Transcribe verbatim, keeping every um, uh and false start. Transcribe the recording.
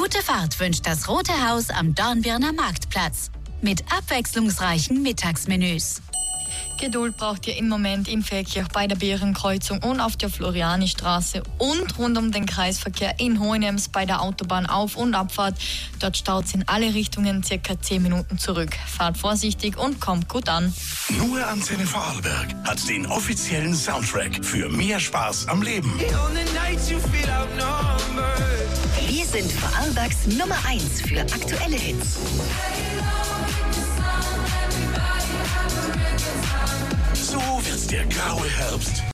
Gute Fahrt wünscht das Rote Haus am Dornbirner Marktplatz. Mit abwechslungsreichen Mittagsmenüs. Geduld braucht ihr im Moment in Feldkirch bei der Bärenkreuzung und auf der Florianistraße und rund um den Kreisverkehr in Hohenems bei der Autobahn Auf- und Abfahrt. Dort staut es in alle Richtungen circa zehn Minuten zurück. Fahrt vorsichtig und kommt gut an. Nur Antenne Vorarlberg hat den offiziellen Soundtrack für mehr Spaß am Leben. Wir sind Vorarlbergs Nummer eins für aktuelle Hits. So wird's der graue Herbst